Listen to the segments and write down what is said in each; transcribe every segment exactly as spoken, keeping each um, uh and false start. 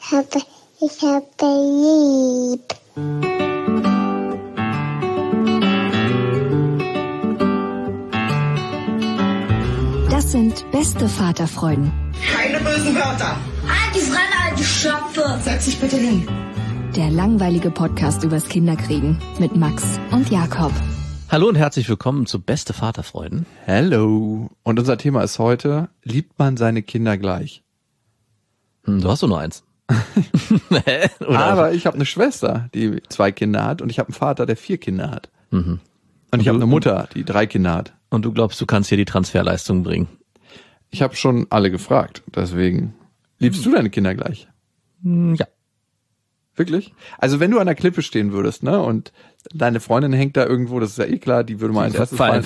habe, ich habe lieb. Das sind beste Vaterfreuden. Keine bösen Wörter. Halt die Fremde, alte Schöpfe. Setz dich bitte hin. Der langweilige Podcast übers Kinderkriegen mit Max und Jakob. Hallo und herzlich willkommen zu Beste Vaterfreuden. Hello. Und unser Thema ist heute, liebt man seine Kinder gleich? Hm, du hast doch nur eins. Oder? Aber ich habe eine Schwester, die zwei Kinder hat, und ich habe einen Vater, der vier Kinder hat. Mhm. Und, und ich habe du, eine Mutter, die drei Kinder hat. Und du glaubst, du kannst hier die Transferleistung bringen? Ich habe schon alle gefragt, deswegen. Liebst du deine Kinder gleich? Ja. Wirklich? Also wenn du an der Klippe stehen würdest, ne, und deine Freundin hängt da irgendwo, das ist ja eh klar, die würde mal als erstes fallen.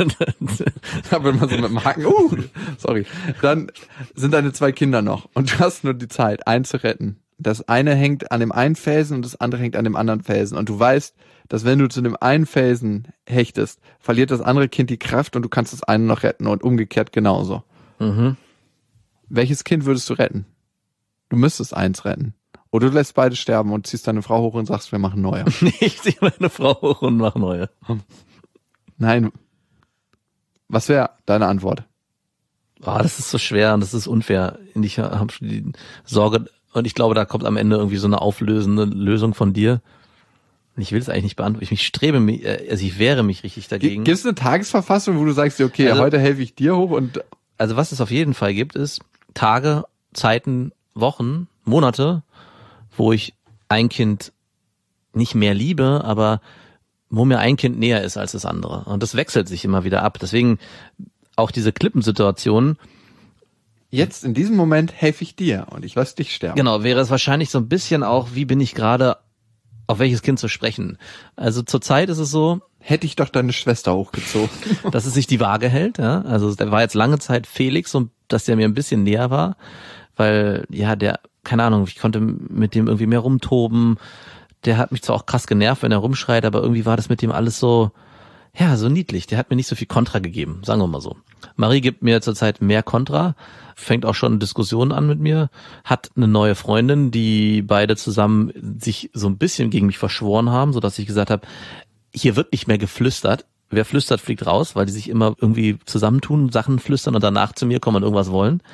Da würde man so mit dem Haken, uh, sorry. Dann sind deine zwei Kinder noch und du hast nur die Zeit, einen zu retten. Das eine hängt an dem einen Felsen und das andere hängt an dem anderen Felsen. Und du weißt, dass wenn du zu dem einen Felsen hechtest, verliert das andere Kind die Kraft und du kannst das eine noch retten und umgekehrt genauso. Mhm. Welches Kind würdest du retten? Du müsstest eins retten. Oder du lässt beide sterben und ziehst deine Frau hoch und sagst, wir machen neue. Ich ziehe meine Frau hoch und mache neue. Nein. Was wäre deine Antwort? Oh, das ist so schwer und das ist unfair. Ich habe schon die Sorge, und ich glaube, da kommt am Ende irgendwie so eine auflösende Lösung von dir. Ich will es eigentlich nicht beantworten. Ich strebe mich, also ich wehre mich richtig dagegen. Gibt es eine Tagesverfassung, wo du sagst, okay, also, heute helfe ich dir hoch und... Also was es auf jeden Fall gibt, ist Tage, Zeiten, Wochen, Monate, wo ich ein Kind nicht mehr liebe, aber wo mir ein Kind näher ist als das andere. Und das wechselt sich immer wieder ab. Deswegen auch diese Klippensituation. Jetzt in diesem Moment helfe ich dir und ich lasse dich sterben. Genau, wäre es wahrscheinlich so ein bisschen auch, wie bin ich gerade, auf welches Kind zu sprechen. Also zurzeit ist es so, hätte ich doch deine Schwester hochgezogen. Dass es sich die Waage hält, ja. Also der war jetzt lange Zeit Felix, und dass der mir ein bisschen näher war, weil, ja, der, keine Ahnung, ich konnte mit dem irgendwie mehr rumtoben. Der hat mich zwar auch krass genervt, wenn er rumschreit, aber irgendwie war das mit dem alles so, ja, so niedlich. Der hat mir nicht so viel Kontra gegeben, sagen wir mal so. Marie gibt mir zurzeit mehr Kontra, fängt auch schon Diskussionen an mit mir, hat eine neue Freundin, die beide zusammen sich so ein bisschen gegen mich verschworen haben, sodass ich gesagt habe, hier wird nicht mehr geflüstert. Wer flüstert, fliegt raus, weil die sich immer irgendwie zusammentun, Sachen flüstern und danach zu mir kommen und irgendwas wollen.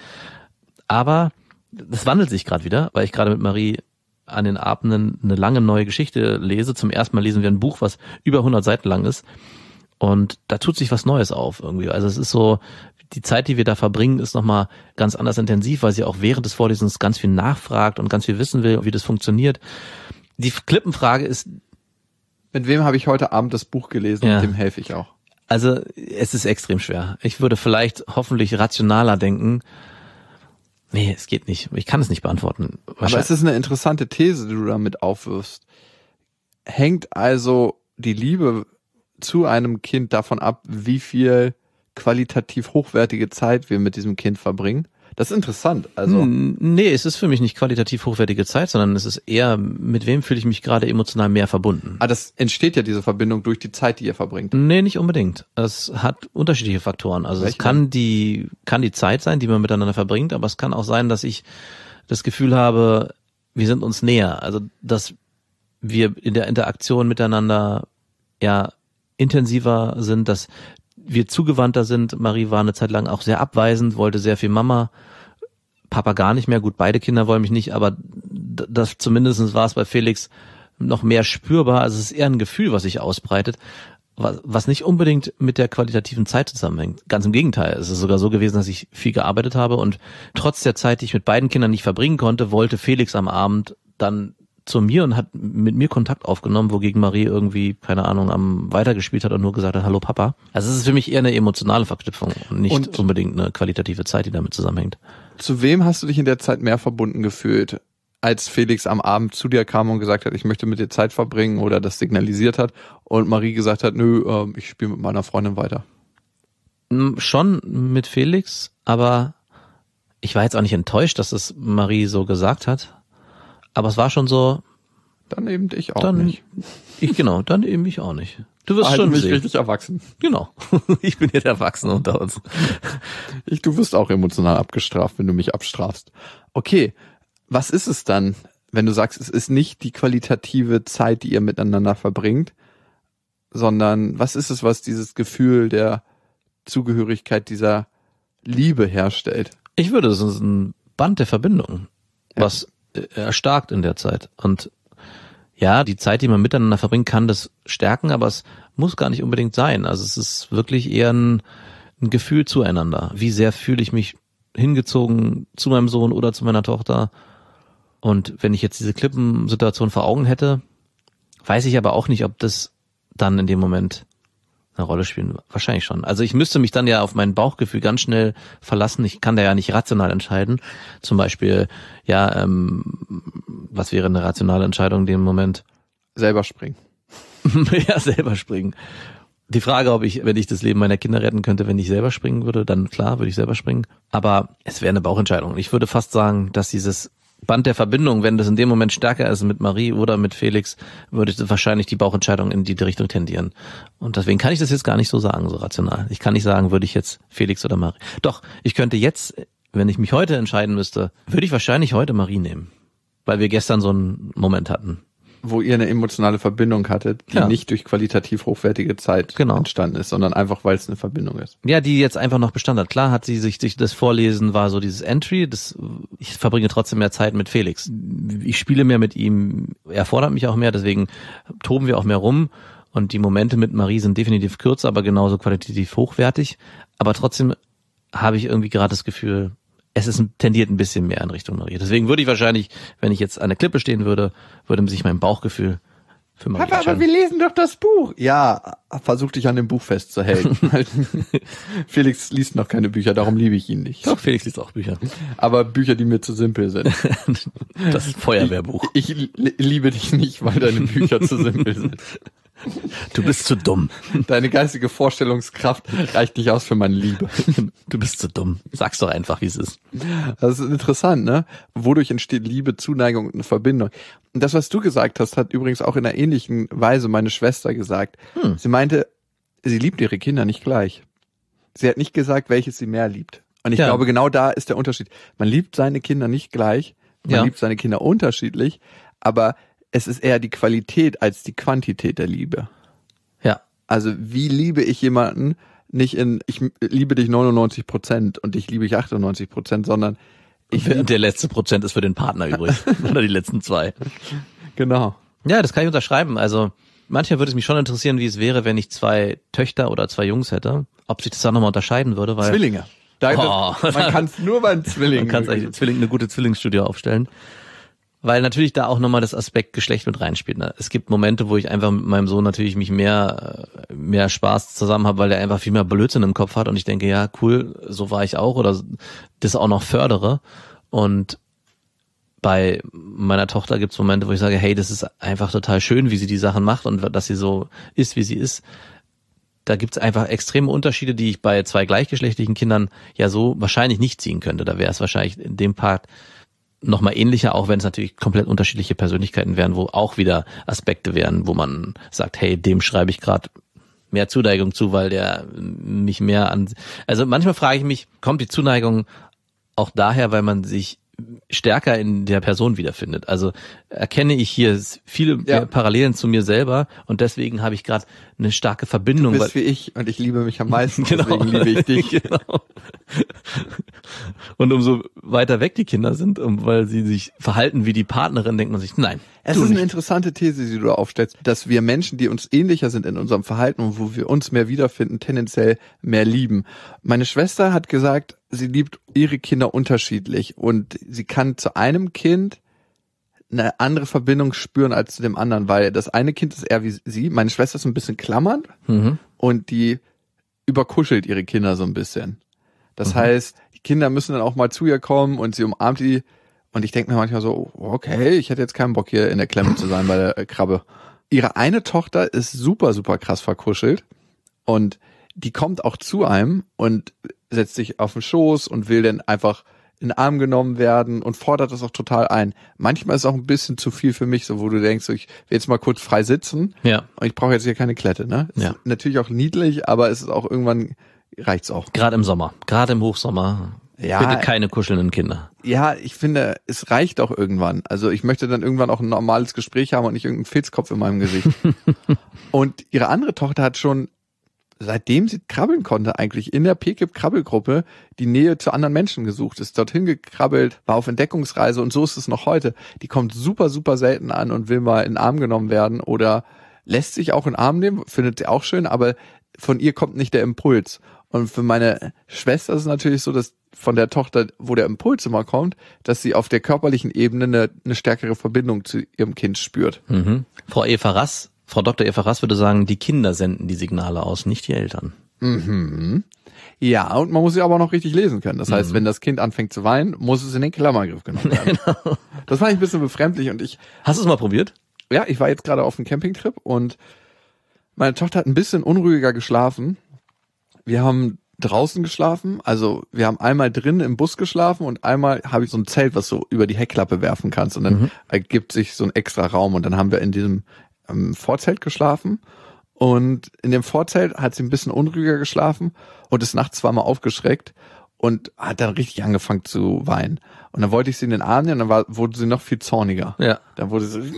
Aber das wandelt sich gerade wieder, weil ich gerade mit Marie an den Abenden eine lange neue Geschichte lese. Zum ersten Mal lesen wir ein Buch, was über hundert Seiten lang ist. Und da tut sich was Neues auf irgendwie. Also es ist so, die Zeit, die wir da verbringen, ist nochmal ganz anders intensiv, weil sie auch während des Vorlesens ganz viel nachfragt und ganz viel wissen will, wie das funktioniert. Die Klippenfrage ist, mit wem habe ich heute Abend das Buch gelesen, ja. Mit dem helfe ich auch. Also es ist extrem schwer. Ich würde vielleicht hoffentlich rationaler denken. Nee, es geht nicht. Ich kann es nicht beantworten. Aber es ist eine interessante These, die du damit aufwirfst. Hängt also die Liebe zu einem Kind davon ab, wie viel qualitativ hochwertige Zeit wir mit diesem Kind verbringen? Das ist interessant. Also nee, es ist für mich nicht qualitativ hochwertige Zeit, sondern es ist eher, mit wem fühle ich mich gerade emotional mehr verbunden. Ah, das entsteht ja, diese Verbindung, durch die Zeit, die ihr verbringt. Nee, nicht unbedingt. Es hat unterschiedliche Faktoren. Also Welche? Es kann die, kann die Zeit sein, die man miteinander verbringt, aber es kann auch sein, dass ich das Gefühl habe, wir sind uns näher. Also, dass wir in der Interaktion miteinander, ja, intensiver sind, dass wir zugewandter sind. Marie war eine Zeit lang auch sehr abweisend, wollte sehr viel Mama, Papa gar nicht mehr. Gut, beide Kinder wollen mich nicht, aber das zumindest war es bei Felix noch mehr spürbar. Also es ist eher ein Gefühl, was sich ausbreitet, was, was nicht unbedingt mit der qualitativen Zeit zusammenhängt. Ganz im Gegenteil. Es ist sogar so gewesen, dass ich viel gearbeitet habe und trotz der Zeit, die ich mit beiden Kindern nicht verbringen konnte, wollte Felix am Abend dann zu mir und hat mit mir Kontakt aufgenommen, wogegen Marie irgendwie, keine Ahnung, am weitergespielt hat und nur gesagt hat, hallo Papa. Also es ist für mich eher eine emotionale Verknüpfung und nicht und unbedingt eine qualitative Zeit, die damit zusammenhängt. Zu wem hast du dich in der Zeit mehr verbunden gefühlt, als Felix am Abend zu dir kam und gesagt hat, ich möchte mit dir Zeit verbringen oder das signalisiert hat und Marie gesagt hat, nö, äh, ich spiele mit meiner Freundin weiter? Schon mit Felix, aber ich war jetzt auch nicht enttäuscht, dass es Marie so gesagt hat. Aber es war schon so. Dann eben ich auch dann, nicht. Ich genau, dann eben ich auch nicht. Du wirst halt schon mich sehen. Richtig erwachsen. Genau. Ich bin hier der Erwachsene unter uns. Ich, du wirst auch emotional abgestraft, wenn du mich abstrafst. Okay, Was ist es dann, wenn du sagst, es ist nicht die qualitative Zeit, die ihr miteinander verbringt, sondern was ist es, was dieses Gefühl der Zugehörigkeit, dieser Liebe herstellt? Ich würde, es ist ein Band der Verbindung, ja. was erstarkt in der Zeit. Und ja, die Zeit, die man miteinander verbringt, kann das stärken, aber es muss gar nicht unbedingt sein. Also es ist wirklich eher ein, ein Gefühl zueinander. Wie sehr fühle ich mich hingezogen zu meinem Sohn oder zu meiner Tochter? Und wenn ich jetzt diese Klippensituation vor Augen hätte, weiß ich aber auch nicht, ob das dann in dem Moment eine Rolle spielen. Wahrscheinlich schon. Also ich müsste mich dann ja auf mein Bauchgefühl ganz schnell verlassen. Ich kann da ja nicht rational entscheiden. Zum Beispiel, ja, ähm, was wäre eine rationale Entscheidung in dem Moment? Selber springen. Ja, selber springen. Die Frage, ob ich, wenn ich das Leben meiner Kinder retten könnte, wenn ich selber springen würde, dann klar, würde ich selber springen. Aber es wäre eine Bauchentscheidung. Ich würde fast sagen, dass dieses Band der Verbindung, wenn das in dem Moment stärker ist mit Marie oder mit Felix, würde das wahrscheinlich die Bauchentscheidung in die Richtung tendieren. Und deswegen kann ich das jetzt gar nicht so sagen, so rational. Ich kann nicht sagen, würde ich jetzt Felix oder Marie. Doch, ich könnte jetzt, wenn ich mich heute entscheiden müsste, würde ich wahrscheinlich heute Marie nehmen. Weil wir gestern so einen Moment hatten. Wo ihr eine emotionale Verbindung hattet, die ja. nicht durch qualitativ hochwertige Zeit genau. entstanden ist, sondern einfach, weil es eine Verbindung ist. Ja, die jetzt einfach noch Bestand hat. Klar hat sie sich, sich das Vorlesen war so dieses Entry, das, ich verbringe trotzdem mehr Zeit mit Felix. Ich spiele mehr mit ihm, er fordert mich auch mehr, deswegen toben wir auch mehr rum und die Momente mit Marie sind definitiv kürzer, aber genauso qualitativ hochwertig. Aber trotzdem habe ich irgendwie gerade das Gefühl, es ist tendiert ein bisschen mehr in Richtung Marie. Deswegen würde ich wahrscheinlich, wenn ich jetzt an der Klippe stehen würde, würde sich mein Bauchgefühl für Marie Papa, aber wir lesen doch das Buch. Ja, versuch dich an dem Buch festzuhalten. Felix liest noch keine Bücher, darum liebe ich ihn nicht. Doch, Felix liest auch Bücher. Aber Bücher, die mir zu simpel sind. Das ist ein Feuerwehrbuch. Ich, ich liebe dich nicht, weil deine Bücher zu simpel sind. Du bist zu dumm. Deine geistige Vorstellungskraft reicht nicht aus für meine Liebe. Du bist zu dumm. Sag's doch einfach, wie es ist. Das ist interessant, ne? Wodurch entsteht Liebe, Zuneigung und eine Verbindung. Und das, was du gesagt hast, hat übrigens auch in einer ähnlichen Weise meine Schwester gesagt. Hm. Sie meinte, sie liebt ihre Kinder nicht gleich. Sie hat nicht gesagt, welches sie mehr liebt. Und ich ja. glaube, genau da ist der Unterschied. Man liebt seine Kinder nicht gleich, man ja. liebt seine Kinder unterschiedlich, aber es ist eher die Qualität als die Quantität der Liebe. Ja. Also wie liebe ich jemanden nicht in, ich liebe dich neunundneunzig Prozent und ich liebe dich achtundneunzig Prozent, sondern ich liebe der letzte Prozent ist für den Partner übrig. Oder die letzten zwei. Genau. Ja, das kann ich unterschreiben. Also manchmal würde es mich schon interessieren, wie es wäre, wenn ich zwei Töchter oder zwei Jungs hätte. Ob sich das dann nochmal unterscheiden würde. Weil Zwillinge. Da, oh. das, man kann es nur beim Zwilling. Man kann es eigentlich Zwilling, eine gute Zwillingsstudie aufstellen. Weil natürlich da auch nochmal das Aspekt Geschlecht mit reinspielt. Ne? Es gibt Momente, wo ich einfach mit meinem Sohn natürlich mich mehr mehr Spaß zusammen habe, weil er einfach viel mehr Blödsinn im Kopf hat und ich denke, ja cool, so war ich auch oder das auch noch fördere. Und bei meiner Tochter gibt es Momente, wo ich sage, hey, das ist einfach total schön, wie sie die Sachen macht und dass sie so ist, wie sie ist. Da gibt es einfach extreme Unterschiede, die ich bei zwei gleichgeschlechtlichen Kindern ja so wahrscheinlich nicht ziehen könnte. Da wäre es wahrscheinlich in dem Part nochmal ähnlicher, auch wenn es natürlich komplett unterschiedliche Persönlichkeiten wären, wo auch wieder Aspekte wären, wo man sagt, hey, dem schreibe ich gerade mehr Zuneigung zu, weil der mich mehr an... Also manchmal frage ich mich, kommt die Zuneigung auch daher, weil man sich stärker in der Person wiederfindet? Also erkenne ich hier viele ja. Parallelen zu mir selber und deswegen habe ich gerade eine starke Verbindung. Du bist wie ich und ich liebe mich am meisten, genau. Deswegen liebe ich dich. Genau. Und umso weiter weg die Kinder sind, um, weil sie sich verhalten wie die Partnerin, denkt man sich, nein. Es ist nicht. Eine interessante These, die du da aufstellst, dass wir Menschen, die uns ähnlicher sind in unserem Verhalten und wo wir uns mehr wiederfinden, tendenziell mehr lieben. Meine Schwester hat gesagt, sie liebt ihre Kinder unterschiedlich und sie kann zu einem Kind eine andere Verbindung spüren als zu dem anderen, weil das eine Kind ist eher wie sie, meine Schwester ist so ein bisschen klammernd mhm. und die überkuschelt ihre Kinder so ein bisschen. Das mhm. heißt, die Kinder müssen dann auch mal zu ihr kommen und sie umarmt die und ich denke mir manchmal so, okay, ich hätte jetzt keinen Bock hier in der Klemme zu sein bei der Krabbe. Ihre eine Tochter ist super, super krass verkuschelt und die kommt auch zu einem und setzt sich auf den Schoß und will dann einfach in den Arm genommen werden und fordert das auch total ein. Manchmal ist es auch ein bisschen zu viel für mich, so wo du denkst, so, ich will jetzt mal kurz frei sitzen ja. und ich brauche jetzt hier keine Klette. Ne? Ja. Ist natürlich auch niedlich, aber es ist auch irgendwann, reicht's auch. Gerade im Sommer, gerade im Hochsommer Ja, Bitte keine kuschelnden Kinder. Ja, ich finde, es reicht auch irgendwann. Also ich möchte dann irgendwann auch ein normales Gespräch haben und nicht irgendeinen Filzkopf in meinem Gesicht. Und ihre andere Tochter hat schon, seitdem sie krabbeln konnte, eigentlich in der P K I P-Krabbelgruppe die Nähe zu anderen Menschen gesucht, ist dorthin gekrabbelt, war auf Entdeckungsreise und so ist es noch heute. Die kommt super, super selten an und will mal in den Arm genommen werden oder lässt sich auch in den Arm nehmen, findet sie auch schön, aber von ihr kommt nicht der Impuls. Und für meine Schwester ist es natürlich so, dass von der Tochter, wo der Impuls immer kommt, dass sie auf der körperlichen Ebene eine, eine stärkere Verbindung zu ihrem Kind spürt. Mhm. Frau Eva Rass, Frau Doktor Eva Rass würde sagen, die Kinder senden die Signale aus, nicht die Eltern. Mhm. Ja, und man muss sie aber auch noch richtig lesen können. Das heißt, mhm. wenn das Kind anfängt zu weinen, muss es in den Klammergriff genommen werden. Genau. Das fand ich ein bisschen befremdlich und ich... Hast du es mal probiert? Ja, ich war jetzt gerade auf einem Campingtrip und meine Tochter hat ein bisschen unruhiger geschlafen. Wir haben draußen geschlafen, also wir haben einmal drin im Bus geschlafen und einmal habe ich so ein Zelt, was du über die Heckklappe werfen kannst und dann mhm. ergibt sich so ein extra Raum und dann haben wir in diesem ähm, Vorzelt geschlafen und in dem Vorzelt hat sie ein bisschen unruhiger geschlafen und ist nachts zweimal aufgeschreckt und hat dann richtig angefangen zu weinen. Und dann wollte ich sie in den Arm nehmen und dann war, wurde sie noch viel zorniger. Ja. Dann wurde sie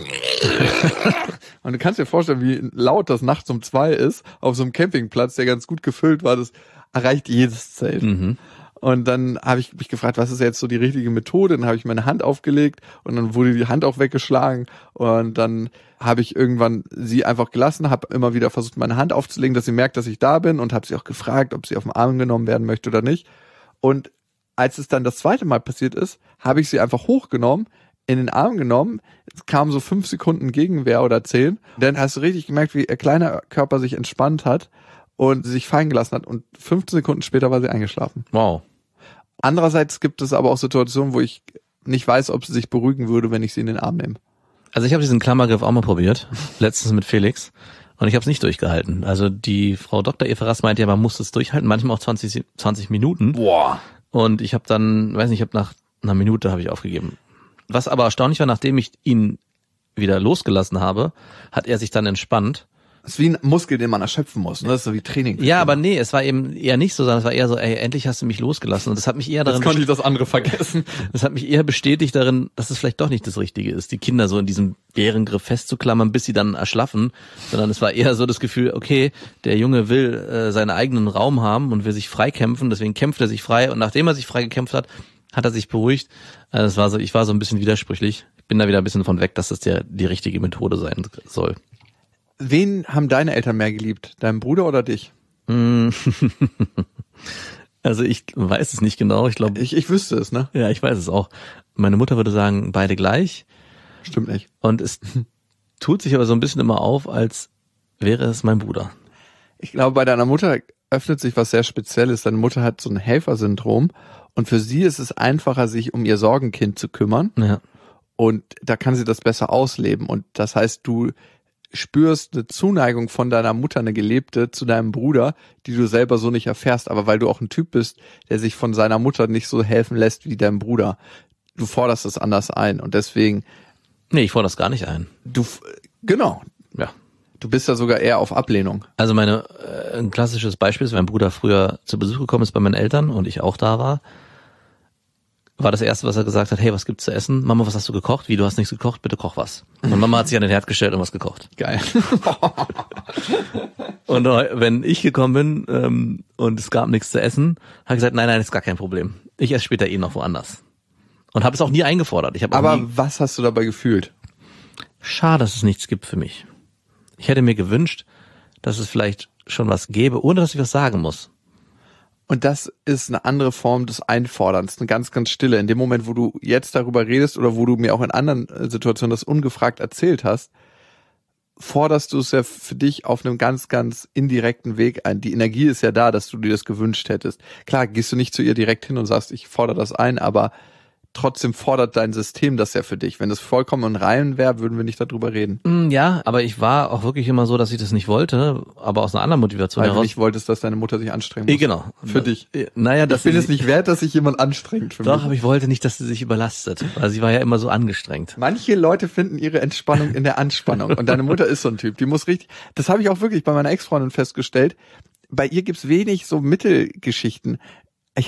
und du kannst dir vorstellen, wie laut das nachts um zwei ist, auf so einem Campingplatz, der ganz gut gefüllt war, das erreicht jedes Zelt. Mhm. Und dann habe ich mich gefragt, was ist jetzt so die richtige Methode? Dann habe ich meine Hand aufgelegt und dann wurde die Hand auch weggeschlagen und dann habe ich irgendwann sie einfach gelassen, habe immer wieder versucht, meine Hand aufzulegen, dass sie merkt, dass ich da bin und habe sie auch gefragt, ob sie auf den Arm genommen werden möchte oder nicht. Und als es dann das zweite Mal passiert ist, habe ich sie einfach hochgenommen, in den Arm genommen, es kamen so fünf Sekunden Gegenwehr oder zehn, dann hast du richtig gemerkt, wie ihr kleiner Körper sich entspannt hat und sich fallen gelassen hat und fünfzehn Sekunden später war sie eingeschlafen. Wow. Andererseits gibt es aber auch Situationen, wo ich nicht weiß, ob sie sich beruhigen würde, wenn ich sie in den Arm nehme. Also ich habe diesen Klammergriff auch mal probiert, letztens mit Felix, und ich habe es nicht durchgehalten. Also die Frau Doktor Eva Rass meinte ja, man muss es durchhalten, manchmal auch zwanzig, zwanzig Minuten. Boah. Und ich habe dann, weiß nicht, ich habe nach einer Minute habe ich aufgegeben. Was aber erstaunlich war, nachdem ich ihn wieder losgelassen habe, hat er sich dann entspannt. Das ist wie ein Muskel, den man erschöpfen muss, ne? Das ist so wie Training. Ja, aber nee, es war eben eher nicht so, sondern es war eher so, ey, endlich hast du mich losgelassen. Und das hat mich eher darin... Jetzt konnte ich das andere vergessen. Das hat mich eher bestätigt darin, dass es vielleicht doch nicht das Richtige ist, die Kinder so in diesem Bärengriff festzuklammern, bis sie dann erschlaffen. Sondern es war eher so das Gefühl, okay, der Junge will äh, seinen eigenen Raum haben und will sich frei kämpfen, deswegen kämpft er sich frei. Und nachdem er sich frei gekämpft hat, hat er sich beruhigt. Also es war so, ich war so ein bisschen widersprüchlich. Ich bin da wieder ein bisschen von weg, dass das der, die richtige Methode sein soll. Wen haben deine Eltern mehr geliebt? Deinen Bruder oder dich? Also ich weiß es nicht genau. Ich glaube, ich, ich wüsste es, ne? Ja, ich weiß es auch. Meine Mutter würde sagen, beide gleich. Stimmt nicht. Und es tut sich aber so ein bisschen immer auf, als wäre es mein Bruder. Ich glaube, bei deiner Mutter öffnet sich was sehr Spezielles. Deine Mutter hat so ein Helfersyndrom und für sie ist es einfacher, sich um ihr Sorgenkind zu kümmern. Ja. Und da kann sie das besser ausleben. Und das heißt, du spürst eine Zuneigung von deiner Mutter, eine gelebte, zu deinem Bruder, die du selber so nicht erfährst, aber weil du auch ein Typ bist, der sich von seiner Mutter nicht so helfen lässt wie dein Bruder. Du forderst es anders ein und deswegen... Nee, ich fordere das gar nicht ein. Du, genau. Ja. Du bist da sogar eher auf Ablehnung. Also meine, äh, ein klassisches Beispiel ist, mein Bruder früher zu Besuch gekommen ist bei meinen Eltern und ich auch da war, war das Erste, was er gesagt hat, hey, was gibt's zu essen? Mama, was hast du gekocht? Wie, du hast nichts gekocht? Bitte koch was. Und Mama hat sich an den Herd gestellt und was gekocht. Geil. Und wenn ich gekommen bin ähm, und es gab nichts zu essen, habe ich gesagt, nein, nein, ist gar kein Problem. Ich esse später eh noch woanders. Und habe es auch nie eingefordert. Ich hab auch Aber nie... was hast du dabei gefühlt? Schade, dass es nichts gibt für mich. Ich hätte mir gewünscht, dass es vielleicht schon was gäbe, ohne dass ich was sagen muss. Und das ist eine andere Form des Einforderns, eine ganz, ganz stille. In dem Moment, wo du jetzt darüber redest oder wo du mir auch in anderen Situationen das ungefragt erzählt hast, forderst du es ja für dich auf einem ganz, ganz indirekten Weg ein. Die Energie ist ja da, dass du dir das gewünscht hättest. Klar, gehst du nicht zu ihr direkt hin und sagst, ich fordere das ein, aber trotzdem fordert dein System das ja für dich. Wenn das vollkommen in Reihen wäre, würden wir nicht darüber reden. Ja, aber ich war auch wirklich immer so, dass ich das nicht wollte, aber aus einer anderen Motivation Weil heraus. du nicht wolltest, dass deine Mutter sich anstrengen muss. Genau. Für dich. Naja, das ich bin es nicht wert, dass sich jemand anstrengt für Doch, mich. aber ich wollte nicht, dass sie sich überlastet. Also sie war ja immer so angestrengt. Manche Leute finden ihre Entspannung in der Anspannung. Und deine Mutter ist so ein Typ. Die muss richtig, das habe ich auch wirklich bei meiner Ex-Freundin festgestellt. Bei ihr gibt's wenig so Mittelgeschichten. Ich habe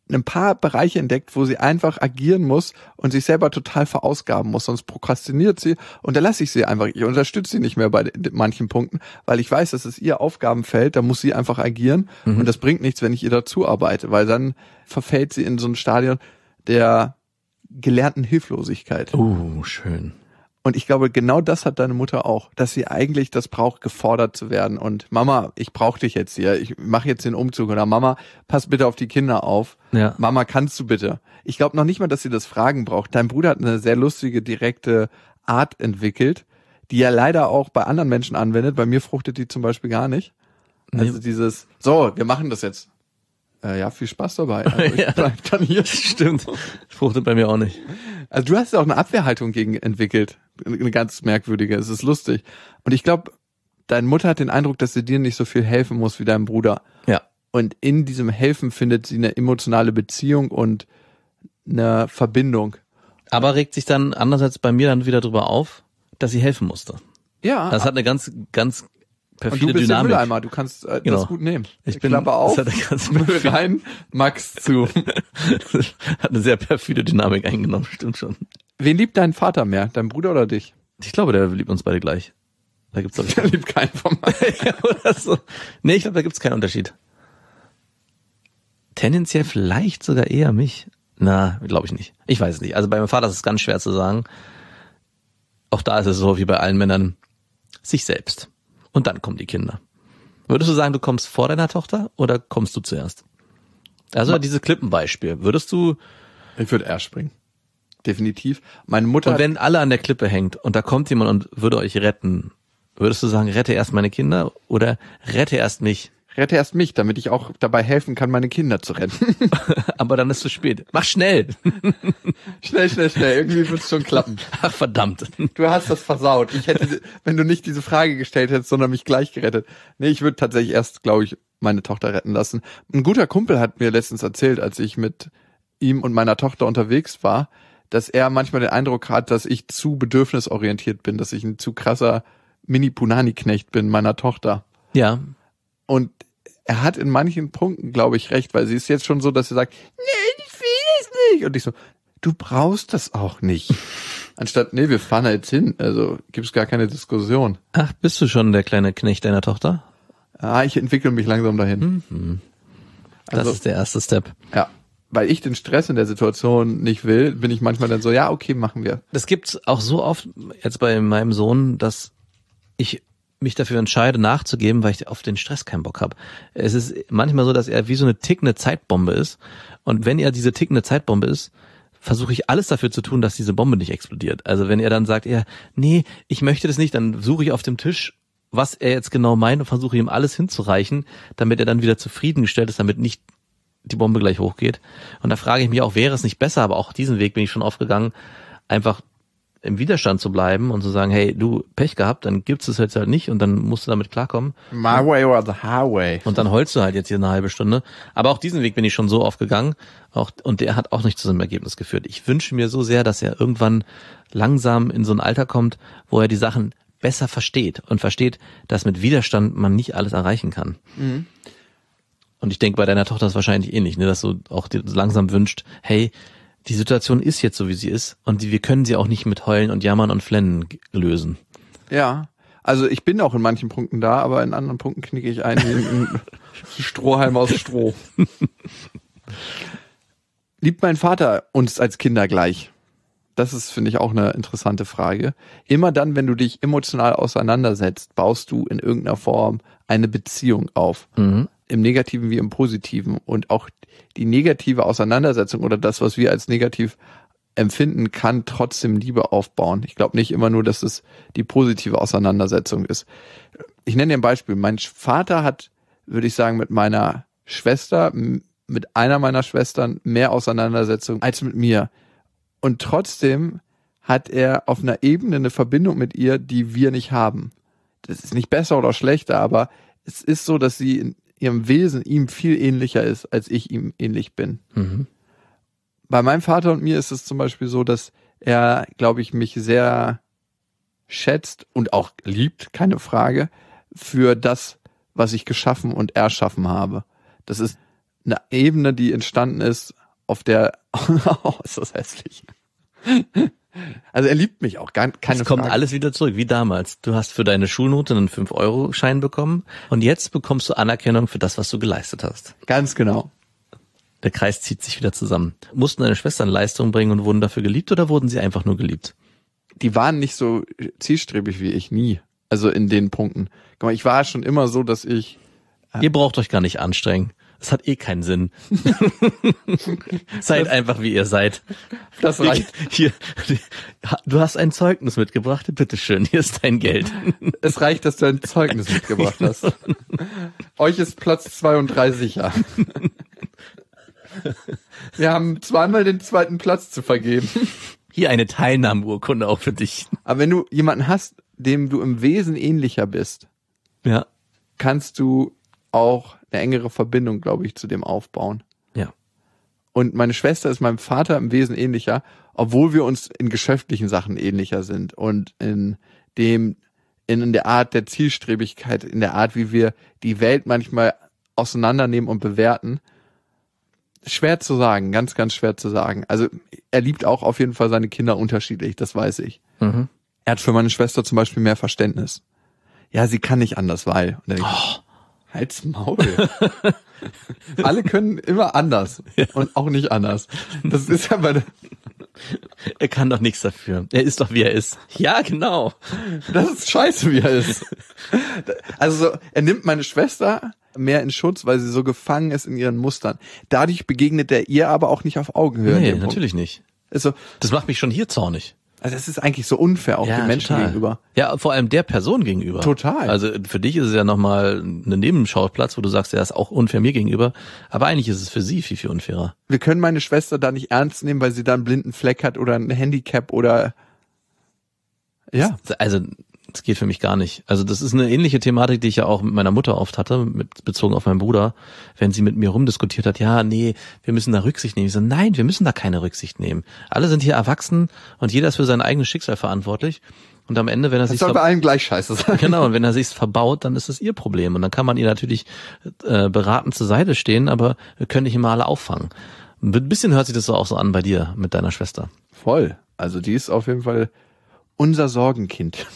ein paar Bereiche entdeckt, wo sie einfach agieren muss und sich selber total verausgaben muss, sonst prokrastiniert sie und da lasse ich sie einfach. Ich unterstütze sie nicht mehr bei manchen Punkten, weil ich weiß, dass es ihr Aufgabenfeld, da muss sie einfach agieren mhm. und das bringt nichts, wenn ich ihr dazu arbeite, weil dann verfällt sie in so ein Stadion der gelernten Hilflosigkeit. Oh, schön. Und ich glaube, genau das hat deine Mutter auch, dass sie eigentlich das braucht, gefordert zu werden. Und Mama, ich brauche dich jetzt hier. Ich mache jetzt den Umzug. Oder Mama, pass bitte auf die Kinder auf. Ja. Mama, kannst du bitte? Ich glaube noch nicht mal, dass sie das Fragen braucht. Dein Bruder hat eine sehr lustige, direkte Art entwickelt, die er leider auch bei anderen Menschen anwendet. Bei mir fruchtet die zum Beispiel gar nicht. Also nee. dieses, so, wir machen das jetzt. Äh, ja, viel Spaß dabei. Also ich ja. bleib dann hier. Stimmt. Fruchtet bei mir auch nicht. Also du hast ja auch eine Abwehrhaltung gegen entwickelt. Eine ganz merkwürdige. Es ist lustig. Und ich glaube, deine Mutter hat den Eindruck, dass sie dir nicht so viel helfen muss wie deinem Bruder. Ja. Und in diesem Helfen findet sie eine emotionale Beziehung und eine Verbindung. Aber regt sich dann andererseits bei mir dann wieder drüber auf, dass sie helfen musste. Ja. Das hat eine ganz, ganz perfide und du bist Dynamik. Der Mülleimer, du kannst äh, genau. das gut nehmen. Ich bin Klappe auf, das hat eine ganz Müll rein, Max zu. Hat eine sehr perfide Dynamik eingenommen, stimmt schon. Wen liebt dein Vater mehr, dein Bruder oder dich? Ich glaube, der liebt uns beide gleich. Da gibt's doch der liebt keinen von beiden. oder so. Nee, ich glaube, da gibt's keinen Unterschied. Tendenziell vielleicht sogar eher mich. Na, glaube ich nicht. Ich weiß es nicht. Also bei meinem Vater ist es ganz schwer zu sagen. Auch da ist es so wie bei allen Männern, sich selbst. Und dann kommen die Kinder. Würdest du sagen, du kommst vor deiner Tochter oder kommst du zuerst? Also Ma- dieses Klippenbeispiel. Würdest du... Ich würde erst springen. Definitiv. Meine Mutter... Und wenn alle an der Klippe hängt und da kommt jemand und würde euch retten, würdest du sagen, rette erst meine Kinder oder rette erst mich? Rette erst mich, damit ich auch dabei helfen kann, meine Kinder zu retten. Aber dann ist es zu spät. Mach schnell. Schnell, schnell, schnell. Irgendwie wird es schon klappen. Ach, verdammt. Du hast das versaut. Ich hätte, wenn du nicht diese Frage gestellt hättest, sondern mich gleich gerettet. Nee, ich würde tatsächlich erst, glaube ich, meine Tochter retten lassen. Ein guter Kumpel hat mir letztens erzählt, als ich mit ihm und meiner Tochter unterwegs war, dass er manchmal den Eindruck hat, dass ich zu bedürfnisorientiert bin, dass ich ein zu krasser Mini-Punani-Knecht bin meiner Tochter. Ja. Und er hat in manchen Punkten, glaube ich, recht, weil sie ist jetzt schon so, dass sie sagt, nee, ich will es nicht. Und ich so, du brauchst das auch nicht. Anstatt, nee, wir fahren da jetzt hin. Also gibt's gar keine Diskussion. Ach, bist du schon der kleine Knecht deiner Tochter? Ah, ich entwickle mich langsam dahin. Mhm. Das also, ist der erste Step. Ja. Weil ich den Stress in der Situation nicht will, bin ich manchmal dann so, ja, okay, machen wir. Das gibt's auch so oft jetzt bei meinem Sohn, dass ich mich dafür entscheide, nachzugeben, weil ich auf den Stress keinen Bock habe. Es ist manchmal so, dass er wie so eine tickende Zeitbombe ist. Und wenn er diese tickende Zeitbombe ist, versuche ich alles dafür zu tun, dass diese Bombe nicht explodiert. Also wenn er dann sagt, er, nee, ich möchte das nicht, dann suche ich auf dem Tisch, was er jetzt genau meint und versuche ihm alles hinzureichen, damit er dann wieder zufriedengestellt ist, damit nicht die Bombe gleich hochgeht. Und da frage ich mich auch, wäre es nicht besser, aber auch diesen Weg bin ich schon aufgegangen, einfach im Widerstand zu bleiben und zu sagen, hey, du, Pech gehabt, dann gibt's es jetzt halt nicht und dann musst du damit klarkommen. My way or the highway. Und dann heulst du halt jetzt hier eine halbe Stunde. Aber auch diesen Weg bin ich schon so oft gegangen, auch, und der hat auch nicht zu so einem Ergebnis geführt. Ich wünsche mir so sehr, dass er irgendwann langsam in so ein Alter kommt, wo er die Sachen besser versteht und versteht, dass mit Widerstand man nicht alles erreichen kann. Mhm. Und ich denke, bei deiner Tochter ist es wahrscheinlich ähnlich, ne, dass du auch dir langsam wünscht, hey, die Situation ist jetzt so, wie sie ist und wir können sie auch nicht mit Heulen und Jammern und Flennen lösen. Ja, also ich bin auch in manchen Punkten da, aber in anderen Punkten knicke ich ein wie ein Strohhalm aus Stroh. Liebt mein Vater uns als Kinder gleich? Das ist, finde ich, auch eine interessante Frage. Immer dann, wenn du dich emotional auseinandersetzt, baust du in irgendeiner Form eine Beziehung auf. Mhm. Im Negativen wie im Positiven. Und auch die negative Auseinandersetzung oder das, was wir als negativ empfinden, kann trotzdem Liebe aufbauen. Ich glaube nicht immer nur, dass es die positive Auseinandersetzung ist. Ich nenne dir ein Beispiel. Mein Vater hat, würde ich sagen, mit meiner Schwester, mit einer meiner Schwestern mehr Auseinandersetzung als mit mir. Und trotzdem hat er auf einer Ebene eine Verbindung mit ihr, die wir nicht haben. Das ist nicht besser oder schlechter, aber es ist so, dass sie in ihrem Wesen ihm viel ähnlicher ist, als ich ihm ähnlich bin. Mhm. Bei meinem Vater und mir ist es zum Beispiel so, dass er, glaube ich, mich sehr schätzt und auch liebt, keine Frage, für das, was ich geschaffen und erschaffen habe. Das ist eine Ebene, die entstanden ist, auf der, oh, ist das hässlich. Also er liebt mich auch, gar keine Es kommt Frage. alles wieder zurück, wie damals. Du hast für deine Schulnote einen fünf Euro Schein bekommen und jetzt bekommst du Anerkennung für das, was du geleistet hast. Ganz genau. Der Kreis zieht sich wieder zusammen. Mussten deine Schwestern Leistung bringen und wurden dafür geliebt oder wurden sie einfach nur geliebt? Die waren nicht so zielstrebig wie ich, nie. Also in den Punkten. Guck mal, ich war schon immer so, dass ich... Äh ihr braucht euch gar nicht anstrengen. Das hat eh keinen Sinn. Seid das, einfach, wie ihr seid. Das reicht. Hier, du hast ein Zeugnis mitgebracht. Bitteschön, hier ist dein Geld. Es reicht, dass du ein Zeugnis mitgebracht hast. Euch ist Platz zwei und drei sicher. Wir haben zweimal den zweiten Platz zu vergeben. Hier eine Teilnahmeurkunde auch für dich. Aber wenn du jemanden hast, dem du im Wesen ähnlicher bist, ja, kannst du auch eine engere Verbindung, glaube ich, zu dem aufbauen. Ja. Und meine Schwester ist meinem Vater im Wesen ähnlicher, obwohl wir uns in geschäftlichen Sachen ähnlicher sind und in dem, in der Art der Zielstrebigkeit, in der Art, wie wir die Welt manchmal auseinandernehmen und bewerten. Schwer zu sagen, ganz, ganz schwer zu sagen. Also er liebt auch auf jeden Fall seine Kinder unterschiedlich, das weiß ich. Mhm. Er hat für meine Schwester zum Beispiel mehr Verständnis. Ja, sie kann nicht anders, weil... Und dann denke ich, oh. Halt's Maul. Alle können immer anders ja. Und auch nicht anders. Das ist ja meine... Er kann doch nichts dafür. Er ist doch, wie er ist. Ja, genau. Das ist scheiße, wie er ist. Also er nimmt meine Schwester mehr in Schutz, weil sie so gefangen ist in ihren Mustern. Dadurch begegnet er ihr aber auch nicht auf Augenhöhe. Nee, natürlich nicht. Also, das macht mich schon hier zornig. Also das ist eigentlich so unfair auch ja, den Menschen total. gegenüber. Ja, vor allem der Person gegenüber. Total. Also für dich ist es ja nochmal ein Nebenschauplatz, wo du sagst, ja, ist auch unfair mir gegenüber. Aber eigentlich ist es für sie viel, viel unfairer. Wir können meine Schwester da nicht ernst nehmen, weil sie da einen blinden Fleck hat oder ein Handicap oder... Ja. Also das geht für mich gar nicht. Also das ist eine ähnliche Thematik, die ich ja auch mit meiner Mutter oft hatte, mit bezogen auf meinen Bruder, wenn sie mit mir rumdiskutiert hat, ja, nee, wir müssen da Rücksicht nehmen. Ich so, nein, wir müssen da keine Rücksicht nehmen. Alle sind hier erwachsen und jeder ist für sein eigenes Schicksal verantwortlich. Und am Ende, wenn er sich... Das soll bei allen gleich scheiße sein. Genau, und wenn er sich's verbaut, dann ist es ihr Problem. Und dann kann man ihr natürlich äh, beratend zur Seite stehen, aber wir können nicht immer alle auffangen. Ein bisschen hört sich das so auch so an bei dir mit deiner Schwester. Voll. Also die ist auf jeden Fall... Unser Sorgenkind.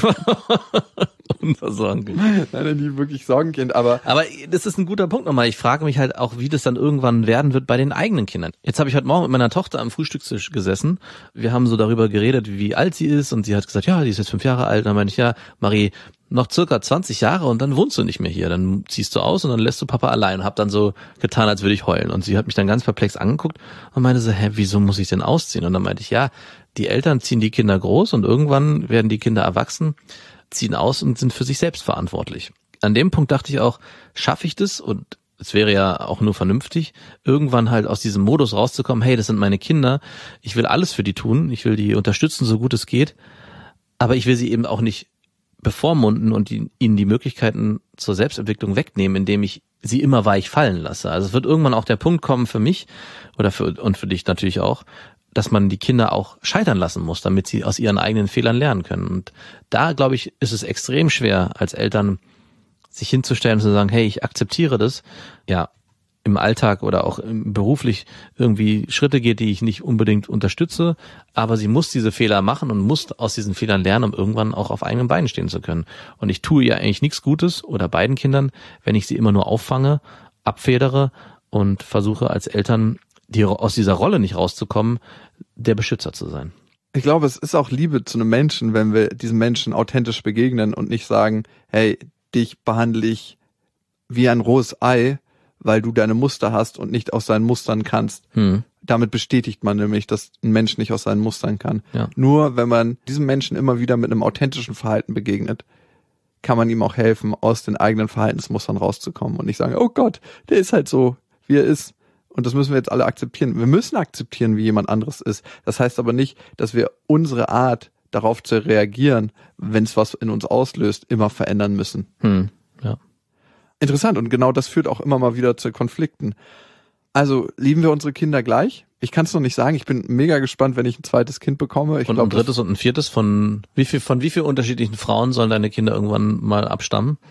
Unser Sorgenkind. Nein, nicht wirklich Sorgenkind, aber... Aber das ist ein guter Punkt nochmal. Ich frage mich halt auch, wie das dann irgendwann werden wird bei den eigenen Kindern. Jetzt habe ich heute Morgen mit meiner Tochter am Frühstückstisch gesessen. Wir haben so darüber geredet, wie alt sie ist. Und sie hat gesagt, ja, die ist jetzt fünf Jahre alt. Und dann meinte ich, ja, Marie, noch circa zwanzig Jahre und dann wohnst du nicht mehr hier. Dann ziehst du aus und dann lässt du Papa allein. Und hab dann so getan, als würde ich heulen. Und sie hat mich dann ganz perplex angeguckt und meinte so, hä, wieso muss ich denn ausziehen? Und dann meinte ich, ja, die Eltern ziehen die Kinder groß und irgendwann werden die Kinder erwachsen, ziehen aus und sind für sich selbst verantwortlich. An dem Punkt dachte ich auch, schaffe ich das? Und es wäre ja auch nur vernünftig, irgendwann halt aus diesem Modus rauszukommen, hey, das sind meine Kinder, ich will alles für die tun, ich will die unterstützen, so gut es geht, aber ich will sie eben auch nicht bevormunden und die, ihnen die Möglichkeiten zur Selbstentwicklung wegnehmen, indem ich sie immer weich fallen lasse. Also es wird irgendwann auch der Punkt kommen für mich oder für und für dich natürlich auch, dass man die Kinder auch scheitern lassen muss, damit sie aus ihren eigenen Fehlern lernen können. Und da, glaube ich, ist es extrem schwer, als Eltern sich hinzustellen und zu sagen, hey, ich akzeptiere das, ja, im Alltag oder auch beruflich irgendwie Schritte geht, die ich nicht unbedingt unterstütze, aber sie muss diese Fehler machen und muss aus diesen Fehlern lernen, um irgendwann auch auf eigenen Beinen stehen zu können. Und ich tue ja eigentlich nichts Gutes oder beiden Kindern, wenn ich sie immer nur auffange, abfedere und versuche als Eltern, die aus dieser Rolle nicht rauszukommen, der Beschützer zu sein. Ich glaube, es ist auch Liebe zu einem Menschen, wenn wir diesem Menschen authentisch begegnen und nicht sagen, hey, dich behandle ich wie ein rohes Ei, weil du deine Muster hast und nicht aus seinen Mustern kannst. Hm. Damit bestätigt man nämlich, dass ein Mensch nicht aus seinen Mustern kann. Ja. Nur wenn man diesem Menschen immer wieder mit einem authentischen Verhalten begegnet, kann man ihm auch helfen, aus den eigenen Verhaltensmustern rauszukommen und nicht sagen, oh Gott, der ist halt so, wie er ist. Und das müssen wir jetzt alle akzeptieren. Wir müssen akzeptieren, wie jemand anderes ist. Das heißt aber nicht, dass wir unsere Art, darauf zu reagieren, wenn es was in uns auslöst, immer verändern müssen. Hm. Ja. Interessant. Und genau das führt auch immer mal wieder zu Konflikten. Also lieben wir unsere Kinder gleich? Ich kann es noch nicht sagen. Ich bin mega gespannt, wenn ich ein zweites Kind bekomme. Ich und glaub, ein drittes und ein viertes von wie viel von wie viel unterschiedlichen Frauen sollen deine Kinder irgendwann mal abstammen?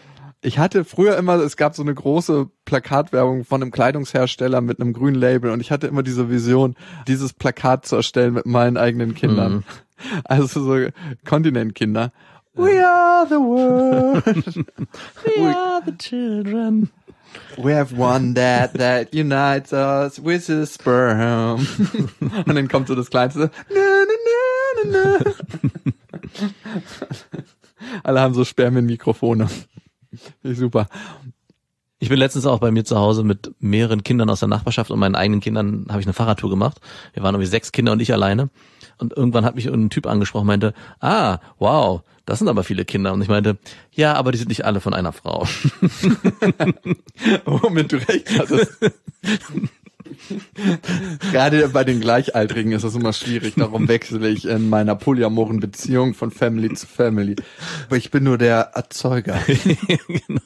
Ich hatte früher immer, es gab so eine große Plakatwerbung von einem Kleidungshersteller mit einem grünen Label und ich hatte immer diese Vision, dieses Plakat zu erstellen mit meinen eigenen Kindern. Mhm. Also so Kontinentkinder. We are the world. We are the children. We have one dad that unites us with his sperm. Und dann kommt so das Kleinste. Na, na, na, na, na. Alle haben so Spermienmikrofone. Super. Ich bin letztens auch bei mir zu Hause mit mehreren Kindern aus der Nachbarschaft und meinen eigenen Kindern habe ich eine Fahrradtour gemacht. Wir waren irgendwie sechs Kinder und ich alleine. Und irgendwann hat mich ein Typ angesprochen, meinte, ah, wow, das sind aber viele Kinder. Und ich meinte, ja, aber die sind nicht alle von einer Frau. Womit du recht hattest. Gerade bei den Gleichaltrigen ist das immer schwierig. Darum wechsle ich in meiner polyamoren Beziehung von Family zu Family. Aber ich bin nur der Erzeuger. Genau.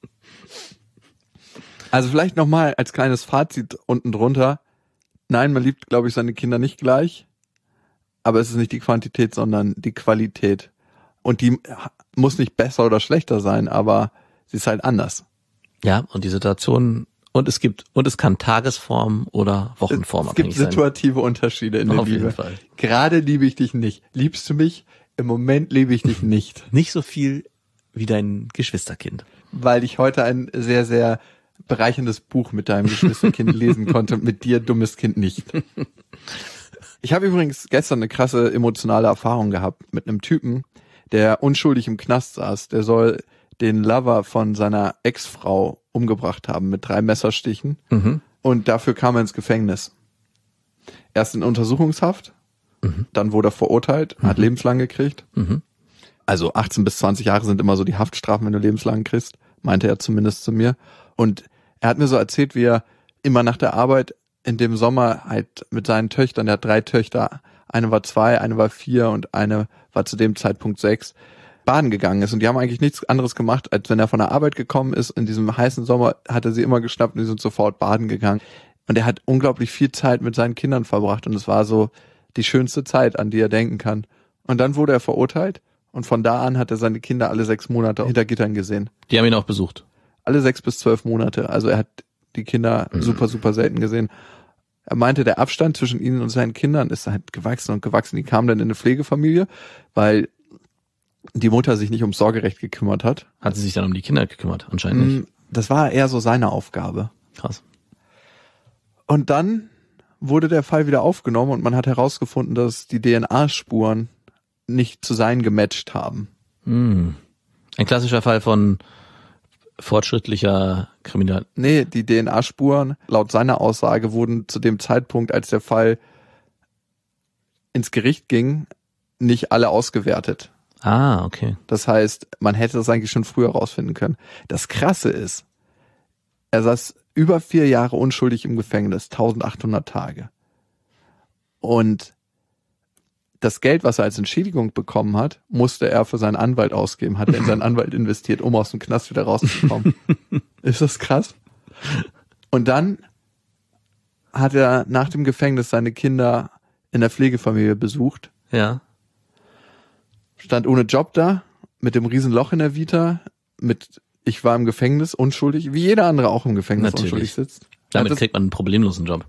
Also vielleicht nochmal als kleines Fazit unten drunter. Nein, man liebt, glaube ich, seine Kinder nicht gleich. Aber es ist nicht die Quantität, sondern die Qualität. Und die muss nicht besser oder schlechter sein, aber sie ist halt anders. Ja, und die Situation, und es gibt, und es kann Tagesform oder Wochenform abhängig sein. Es gibt situative Unterschiede in der Auf Liebe. jeden Fall. Gerade liebe ich dich nicht. Liebst du mich? Im Moment liebe ich dich nicht. Nicht so viel wie dein Geschwisterkind. Weil ich heute ein sehr, sehr bereicherndes Buch mit deinem Geschwisterkind lesen konnte und mit dir, dummes Kind, nicht. Ich habe übrigens gestern eine krasse emotionale Erfahrung gehabt mit einem Typen, der unschuldig im Knast saß. Der soll den Lover von seiner Ex-Frau umgebracht haben mit drei Messerstichen. Mhm. Und dafür kam er ins Gefängnis. Erst in Untersuchungshaft, mhm. dann wurde er verurteilt, mhm. hat lebenslang gekriegt. Mhm. Also achtzehn bis zwanzig Jahre sind immer so die Haftstrafen, wenn du lebenslang kriegst, meinte er zumindest zu mir. Und er hat mir so erzählt, wie er immer nach der Arbeit in dem Sommer halt mit seinen Töchtern, er hat drei Töchter, eine war zwei, eine war vier und eine war zu dem Zeitpunkt sechs, baden gegangen ist. Und die haben eigentlich nichts anderes gemacht, als wenn er von der Arbeit gekommen ist. In diesem heißen Sommer hat er sie immer geschnappt und die sind sofort baden gegangen. Und er hat unglaublich viel Zeit mit seinen Kindern verbracht und es war so die schönste Zeit, an die er denken kann. Und dann wurde er verurteilt und von da an hat er seine Kinder alle sechs Monate hinter Gittern gesehen. Die haben ihn auch besucht? Alle sechs bis zwölf Monate. Also er hat die Kinder mhm. super, super selten gesehen. Er meinte, der Abstand zwischen ihnen und seinen Kindern ist halt gewachsen und gewachsen. Die kamen dann in eine Pflegefamilie, weil die Mutter sich nicht ums Sorgerecht gekümmert hat. Hat sie sich dann um die Kinder gekümmert? Anscheinend nicht. Das war eher so seine Aufgabe. Krass. Und dann wurde der Fall wieder aufgenommen und man hat herausgefunden, dass die D N A-Spuren nicht zu sein gematcht haben. Mhm. Ein klassischer Fall von fortschrittlicher Kriminal. Nee, die D N A-Spuren, laut seiner Aussage, wurden zu dem Zeitpunkt, als der Fall ins Gericht ging, nicht alle ausgewertet. Ah, okay. Das heißt, man hätte das eigentlich schon früher rausfinden können. Das Krasse ist, er saß über vier Jahre unschuldig im Gefängnis, eintausendachthundert Tage. Und das Geld, was er als Entschädigung bekommen hat, musste er für seinen Anwalt ausgeben, hat er in seinen Anwalt investiert, um aus dem Knast wieder rauszukommen. Ist das krass? Und dann hat er nach dem Gefängnis seine Kinder in der Pflegefamilie besucht. Ja. Stand ohne Job da, mit dem Riesenloch in der Vita, mit ich war im Gefängnis, unschuldig, wie jeder andere auch im Gefängnis Natürlich. unschuldig sitzt. Damit kriegt man einen problemlosen Job.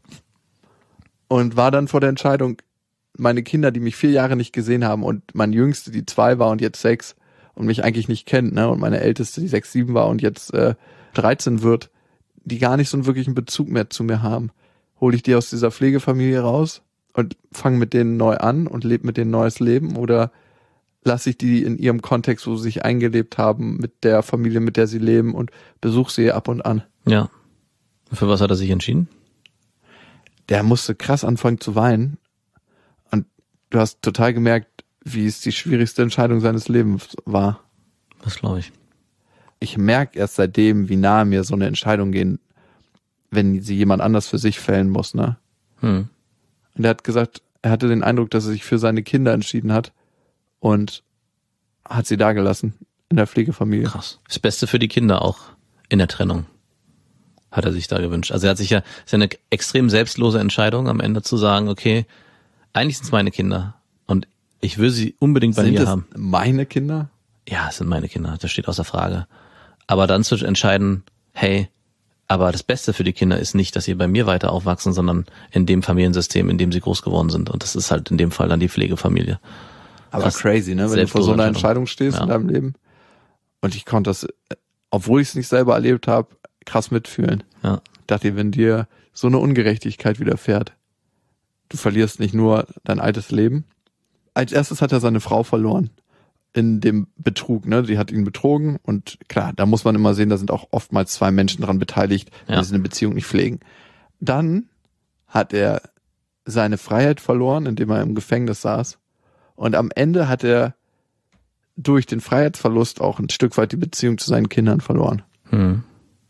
Und war dann vor der Entscheidung, meine Kinder, die mich vier Jahre nicht gesehen haben und mein Jüngste, die zwei war und jetzt sechs und mich eigentlich nicht kennt, ne, und meine Älteste, die sechs, sieben war und jetzt äh, dreizehn wird, die gar nicht so einen wirklichen Bezug mehr zu mir haben, hole ich die aus dieser Pflegefamilie raus und fange mit denen neu an und lebe mit denen neues Leben oder lasse ich die in ihrem Kontext, wo sie sich eingelebt haben, mit der Familie, mit der sie leben und besuche sie ab und an. Ja. Für was hat er sich entschieden? Der musste krass anfangen zu weinen. Und du hast total gemerkt, wie es die schwierigste Entscheidung seines Lebens war. Das glaube ich. Ich merke erst seitdem, wie nahe mir so eine Entscheidung gehen, wenn sie jemand anders für sich fällen muss, ne? Hm. Und er hat gesagt, er hatte den Eindruck, dass er sich für seine Kinder entschieden hat und hat sie da gelassen in der Pflegefamilie. Krass. Das Beste für die Kinder auch in der Trennung. Hat er sich da gewünscht. Also er hat sich ja, ist ja eine extrem selbstlose Entscheidung am Ende zu sagen, okay, eigentlich sind es meine Kinder und ich will sie unbedingt bei sind mir es haben. Meine Kinder? Ja, es sind meine Kinder, das steht außer Frage. Aber dann zu entscheiden, hey, aber das Beste für die Kinder ist nicht, dass sie bei mir weiter aufwachsen, sondern in dem Familiensystem, in dem sie groß geworden sind. Und das ist halt in dem Fall dann die Pflegefamilie. Aber Krass, crazy, ne? Wenn du vor so einer Entscheidung stehst ja. in deinem Leben. Und ich konnte das, obwohl ich es nicht selber erlebt habe, krass mitfühlen. Ja. Ich dachte, wenn dir so eine Ungerechtigkeit widerfährt, du verlierst nicht nur dein altes Leben. Als erstes hat er seine Frau verloren. In dem Betrug, ne? Die hat ihn betrogen und klar, da muss man immer sehen, da sind auch oftmals zwei Menschen dran beteiligt, wenn ja. sie eine Beziehung nicht pflegen. Dann hat er seine Freiheit verloren, indem er im Gefängnis saß. Und am Ende hat er durch den Freiheitsverlust auch ein Stück weit die Beziehung zu seinen Kindern verloren. Hm.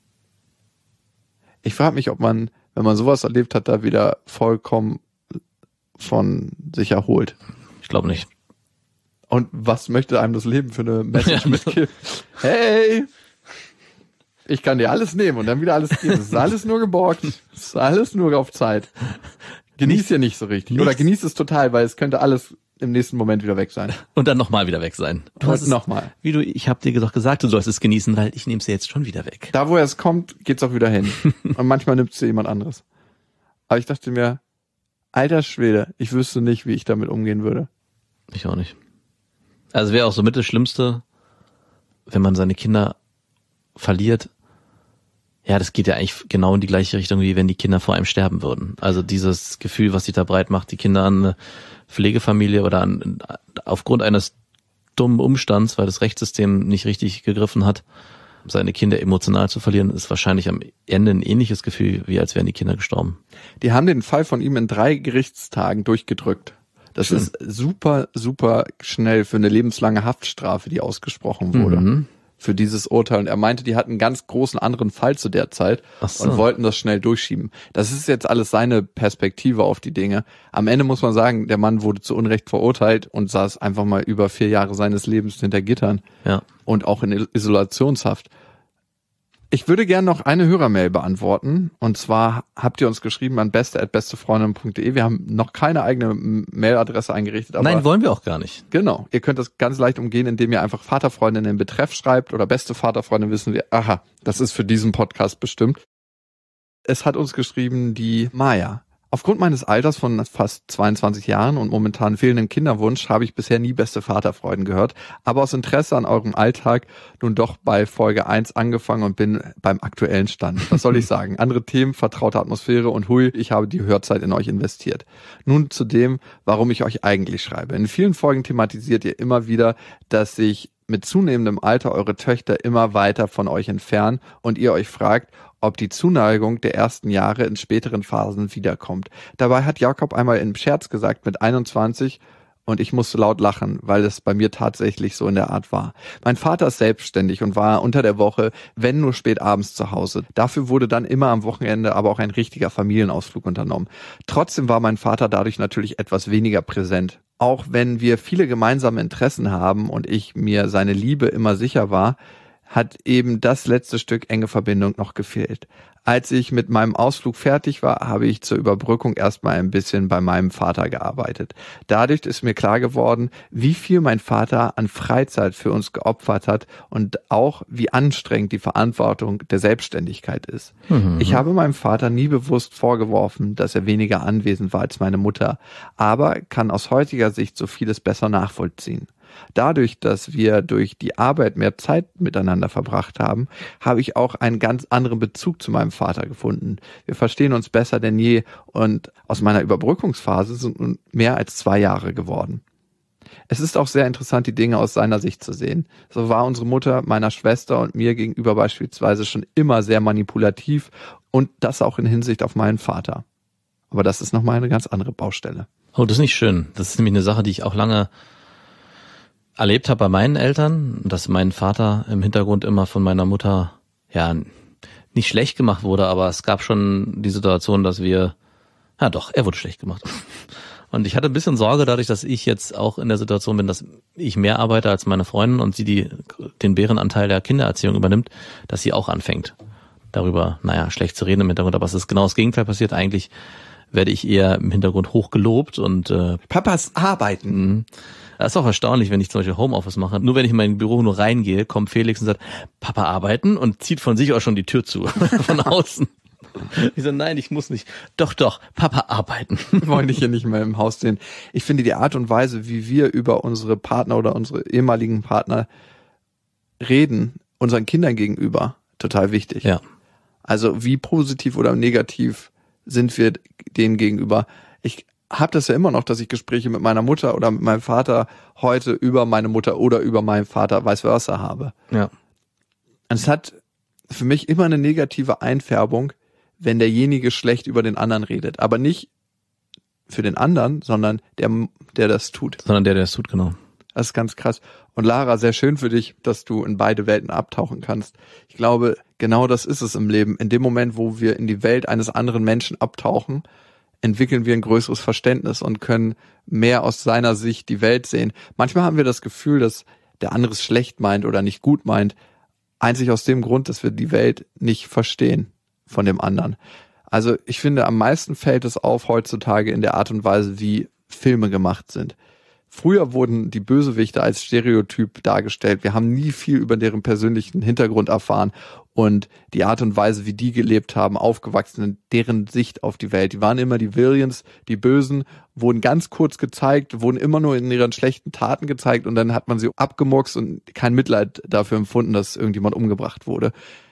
Ich frage mich, ob man, wenn man sowas erlebt hat, da wieder vollkommen von sich erholt. Ich glaube nicht. Und was möchte einem das Leben für eine Message ja, mitgeben? Hey, ich kann dir alles nehmen und dann wieder alles geben. Es ist alles nur geborgt. Es ist alles nur auf Zeit. Genieß ja nicht so richtig. Nichts. Oder genieß es total, weil es könnte alles im nächsten Moment wieder weg sein. Und dann nochmal wieder weg sein. Du und nochmal. Wie du, ich habe dir doch gesagt, du sollst es genießen, weil ich nehme es ja jetzt schon wieder weg. Da, wo es kommt, geht's auch wieder hin. Und manchmal nimmt es jemand anderes. Aber ich dachte mir, alter Schwede, ich wüsste nicht, wie ich damit umgehen würde. Ich auch nicht. Also wäre auch so mit das Schlimmste, wenn man seine Kinder verliert. Ja, das geht ja eigentlich genau in die gleiche Richtung, wie wenn die Kinder vor einem sterben würden. Also dieses Gefühl, was sich da breit macht, die Kinder an eine Pflegefamilie oder an, aufgrund eines dummen Umstands, weil das Rechtssystem nicht richtig gegriffen hat, seine Kinder emotional zu verlieren, ist wahrscheinlich am Ende ein ähnliches Gefühl, wie als wären die Kinder gestorben. Die haben den Fall von ihm in drei Gerichtstagen durchgedrückt. Das Schön. Ist super, super schnell für eine lebenslange Haftstrafe, die ausgesprochen wurde. Mhm. Für dieses Urteil. Und er meinte, die hatten einen ganz großen anderen Fall zu der Zeit so. Und wollten das schnell durchschieben. Das ist jetzt alles seine Perspektive auf die Dinge. Am Ende muss man sagen, der Mann wurde zu Unrecht verurteilt und saß einfach mal über vier Jahre seines Lebens hinter Gittern. Ja. Und auch in Isolationshaft. Ich würde gerne noch eine Hörermail beantworten. Und zwar habt ihr uns geschrieben an beste at bestefreundin punkt de. Wir haben noch keine eigene Mailadresse eingerichtet. Aber nein, wollen wir auch gar nicht. Genau. Ihr könnt das ganz leicht umgehen, indem ihr einfach Vaterfreundin in den Betreff schreibt oder beste Vaterfreundin, wissen wir, aha, das ist für diesen Podcast bestimmt. Es hat uns geschrieben die Maya. Aufgrund meines Alters von fast zweiundzwanzig Jahren und momentan fehlendem Kinderwunsch habe ich bisher nie beste Vaterfreuden gehört, aber aus Interesse an eurem Alltag nun doch bei Folge eins angefangen und bin beim aktuellen Stand. Was soll ich sagen? Andere Themen, vertraute Atmosphäre und hui, ich habe die Hörzeit in euch investiert. Nun zu dem, warum ich euch eigentlich schreibe. In vielen Folgen thematisiert ihr immer wieder, dass sich mit zunehmendem Alter eure Töchter immer weiter von euch entfernen und ihr euch fragt, ob die Zuneigung der ersten Jahre in späteren Phasen wiederkommt. Dabei hat Jakob einmal im Scherz gesagt mit einundzwanzig und ich musste laut lachen, weil es bei mir tatsächlich so in der Art war. Mein Vater ist selbstständig und war unter der Woche, wenn nur spät abends zu Hause. Dafür wurde dann immer am Wochenende aber auch ein richtiger Familienausflug unternommen. Trotzdem war mein Vater dadurch natürlich etwas weniger präsent. Auch wenn wir viele gemeinsame Interessen haben und ich mir seine Liebe immer sicher war, hat eben das letzte Stück enge Verbindung noch gefehlt. Als ich mit meinem Ausflug fertig war, habe ich zur Überbrückung erstmal ein bisschen bei meinem Vater gearbeitet. Dadurch ist mir klar geworden, wie viel mein Vater an Freizeit für uns geopfert hat und auch wie anstrengend die Verantwortung der Selbstständigkeit ist. Mhm. Ich habe meinem Vater nie bewusst vorgeworfen, dass er weniger anwesend war als meine Mutter, aber kann aus heutiger Sicht so vieles besser nachvollziehen. Dadurch, dass wir durch die Arbeit mehr Zeit miteinander verbracht haben, habe ich auch einen ganz anderen Bezug zu meinem Vater gefunden. Wir verstehen uns besser denn je und aus meiner Überbrückungsphase sind nun mehr als zwei Jahre geworden. Es ist auch sehr interessant, die Dinge aus seiner Sicht zu sehen. So war unsere Mutter meiner Schwester und mir gegenüber beispielsweise schon immer sehr manipulativ und das auch in Hinsicht auf meinen Vater. Aber das ist nochmal eine ganz andere Baustelle. Oh, das ist nicht schön. Das ist nämlich eine Sache, die ich auch lange erlebt habe bei meinen Eltern, dass mein Vater im Hintergrund immer von meiner Mutter, ja, nicht schlecht gemacht wurde, aber es gab schon die Situation, dass wir, ja doch, er wurde schlecht gemacht. Und ich hatte ein bisschen Sorge dadurch, dass ich jetzt auch in der Situation bin, dass ich mehr arbeite als meine Freundin und sie die, den Bärenanteil der Kindererziehung übernimmt, dass sie auch anfängt, darüber, naja, schlecht zu reden im Hintergrund, aber es ist genau das Gegenteil passiert. Eigentlich werde ich eher im Hintergrund hochgelobt und äh, Papas arbeiten. Das ist auch erstaunlich, wenn ich zum Beispiel Homeoffice mache. Nur wenn ich in mein Büro nur reingehe, kommt Felix und sagt, Papa arbeiten und zieht von sich auch schon die Tür zu, von außen. Ich so, nein, ich muss nicht. Doch, doch, Papa arbeiten. Wollen dich hier nicht mehr im Haus sehen. Ich finde die Art und Weise, wie wir über unsere Partner oder unsere ehemaligen Partner reden, unseren Kindern gegenüber, total wichtig. Ja. Also wie positiv oder negativ sind wir denen gegenüber. Ich habe das ja immer noch, dass ich Gespräche mit meiner Mutter oder mit meinem Vater heute über meine Mutter oder über meinen Vater vice versa habe. Ja. Und es hat für mich immer eine negative Einfärbung, wenn derjenige schlecht über den anderen redet. Aber nicht für den anderen, sondern der, der das tut. Sondern der, der das tut, genau. Das ist ganz krass. Und Lara, sehr schön für dich, dass du in beide Welten abtauchen kannst. Ich glaube, genau das ist es im Leben. In dem Moment, wo wir in die Welt eines anderen Menschen abtauchen, entwickeln wir ein größeres Verständnis und können mehr aus seiner Sicht die Welt sehen. Manchmal haben wir das Gefühl, dass der andere es schlecht meint oder nicht gut meint, einzig aus dem Grund, dass wir die Welt nicht verstehen von dem anderen. Also ich finde, am meisten fällt es auf heutzutage in der Art und Weise, wie Filme gemacht sind. Früher wurden die Bösewichte als Stereotyp dargestellt. Wir haben nie viel über deren persönlichen Hintergrund erfahren und die Art und Weise, wie die gelebt haben, aufgewachsen sind, deren Sicht auf die Welt. Die waren immer die Villains, die Bösen, wurden ganz kurz gezeigt, wurden immer nur in ihren schlechten Taten gezeigt und dann hat man sie abgemurkst und kein Mitleid dafür empfunden, dass irgendjemand umgebracht wurde.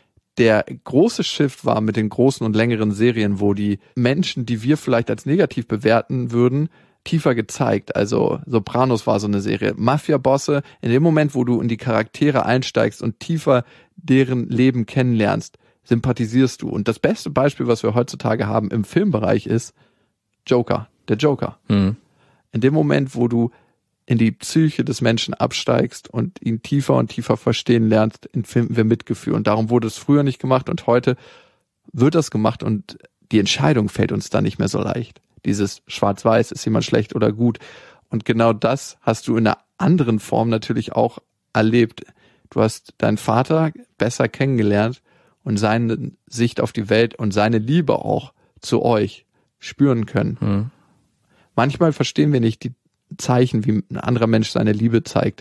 Der große Shift war mit den großen und längeren Serien, wo die Menschen, die wir vielleicht als negativ bewerten würden, tiefer gezeigt. Also Sopranos war so eine Serie. Mafia-Bosse, in dem Moment, wo du in die Charaktere einsteigst und tiefer deren Leben kennenlernst, sympathisierst du. Und das beste Beispiel, was wir heutzutage haben im Filmbereich, ist Joker, der Joker. Mhm. In dem Moment, wo du in die Psyche des Menschen absteigst und ihn tiefer und tiefer verstehen lernst, empfinden wir Mitgefühl. Und darum wurde es früher nicht gemacht und heute wird das gemacht und die Entscheidung fällt uns da nicht mehr so leicht. Dieses Schwarz-Weiß, ist jemand schlecht oder gut. Und genau das hast du in einer anderen Form natürlich auch erlebt. Du hast deinen Vater besser kennengelernt und seine Sicht auf die Welt und seine Liebe auch zu euch spüren können. Mhm. Manchmal verstehen wir nicht die Zeichen, wie ein anderer Mensch seine Liebe zeigt.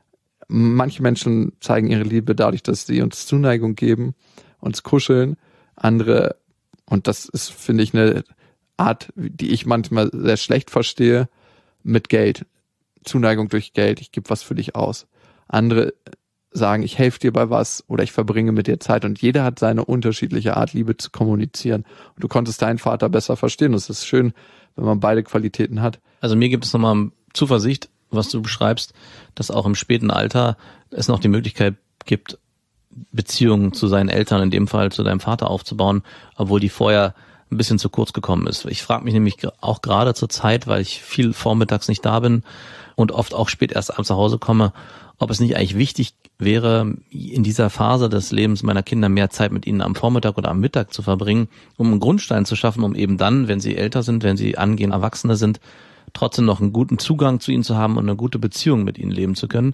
Manche Menschen zeigen ihre Liebe dadurch, dass sie uns Zuneigung geben, uns kuscheln. Andere, und das ist, finde ich, eine Art, die ich manchmal sehr schlecht verstehe, mit Geld. Zuneigung durch Geld, ich gebe was für dich aus. Andere sagen, ich helfe dir bei was oder ich verbringe mit dir Zeit und jeder hat seine unterschiedliche Art, Liebe zu kommunizieren. Und du konntest deinen Vater besser verstehen. Das ist schön, wenn man beide Qualitäten hat. Also mir gibt es nochmal Zuversicht, was du beschreibst, dass auch im späten Alter es noch die Möglichkeit gibt, Beziehungen zu seinen Eltern, in dem Fall zu deinem Vater aufzubauen, obwohl die vorher ein bisschen zu kurz gekommen ist. Ich frage mich nämlich auch gerade zur Zeit, weil ich viel vormittags nicht da bin und oft auch spät erst abends nach Hause komme, ob es nicht eigentlich wichtig wäre, in dieser Phase des Lebens meiner Kinder mehr Zeit mit ihnen am Vormittag oder am Mittag zu verbringen, um einen Grundstein zu schaffen, um eben dann, wenn sie älter sind, wenn sie angehend Erwachsene sind, trotzdem noch einen guten Zugang zu ihnen zu haben und eine gute Beziehung mit ihnen leben zu können.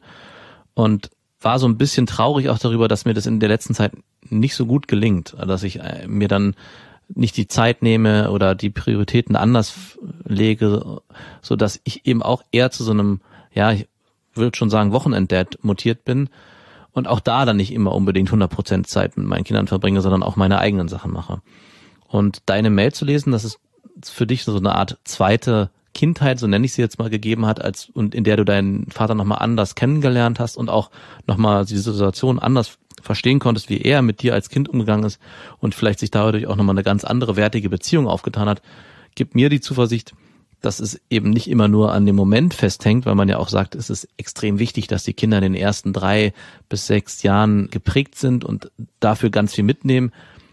Und war so ein bisschen traurig auch darüber, dass mir das in der letzten Zeit nicht so gut gelingt, dass ich mir dann nicht die Zeit nehme oder die Prioritäten anders lege, so dass ich eben auch eher zu so einem, ja, ich würde schon sagen, Wochenenddad mutiert bin und auch da dann nicht immer unbedingt hundert Prozent Zeit mit meinen Kindern verbringe, sondern auch meine eigenen Sachen mache. Und deine Mail zu lesen, das ist für dich so eine Art zweite Kindheit, so nenne ich sie jetzt mal, gegeben hat, als und in der du deinen Vater nochmal anders kennengelernt hast und auch nochmal die Situation anders verstehen konntest, wie er mit dir als Kind umgegangen ist und vielleicht sich dadurch auch nochmal eine ganz andere wertige Beziehung aufgetan hat, gibt mir die Zuversicht, dass es eben nicht immer nur an dem Moment festhängt, weil man ja auch sagt, es ist extrem wichtig, dass die Kinder in den ersten drei bis sechs Jahren geprägt sind und dafür ganz viel mitnehmen,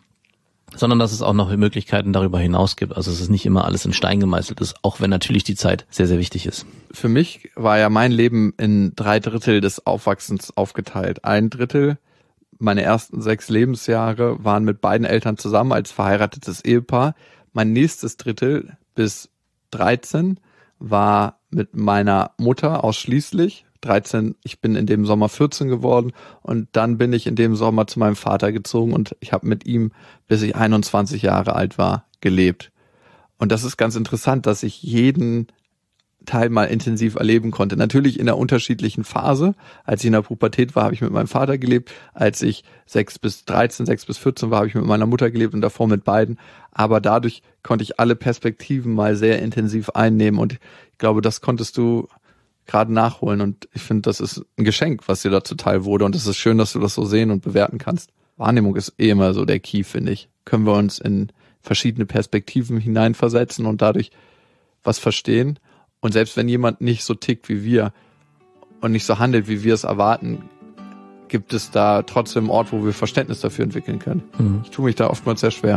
sondern dass es auch noch Möglichkeiten darüber hinaus gibt. Also es ist nicht immer alles in Stein gemeißelt ist, auch wenn natürlich die Zeit sehr, sehr wichtig ist. Für mich war ja mein Leben in drei Drittel des Aufwachsens aufgeteilt. Ein Drittel, meine ersten sechs Lebensjahre, waren mit beiden Eltern zusammen als verheiratetes Ehepaar. Mein nächstes Drittel bis dreizehn war mit meiner Mutter ausschließlich. dreizehn, ich bin in dem Sommer vierzehn geworden und dann bin ich in dem Sommer zu meinem Vater gezogen und ich habe mit ihm, bis ich einundzwanzig Jahre alt war, gelebt. Und das ist ganz interessant, dass ich jeden Teil mal intensiv erleben konnte. Natürlich in einer unterschiedlichen Phase. Als ich in der Pubertät war, habe ich mit meinem Vater gelebt. Als ich sechs bis dreizehn, sechs bis vierzehn war, habe ich mit meiner Mutter gelebt und davor mit beiden. Aber dadurch konnte ich alle Perspektiven mal sehr intensiv einnehmen und ich glaube, das konntest du gerade nachholen und ich finde, das ist ein Geschenk, was dir da zuteil wurde und es ist schön, dass du das so sehen und bewerten kannst. Wahrnehmung ist eh immer so der Key, finde ich. Können wir uns in verschiedene Perspektiven hineinversetzen und dadurch was verstehen. Und selbst wenn jemand nicht so tickt wie wir und nicht so handelt, wie wir es erwarten, gibt es da trotzdem einen Ort, wo wir Verständnis dafür entwickeln können. Mhm. Ich tue mich da oftmals sehr schwer.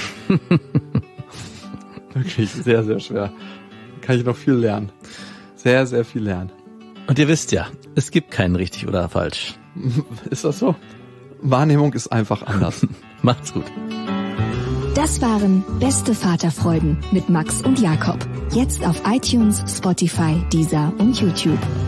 Wirklich sehr, sehr schwer. Da kann ich noch viel lernen. Sehr, sehr viel lernen. Und ihr wisst ja, es gibt keinen richtig oder falsch. Ist das so? Wahrnehmung ist einfach anders. Macht's gut. Das waren Beste Vaterfreuden mit Max und Jakob. Jetzt auf iTunes, Spotify, Deezer und YouTube.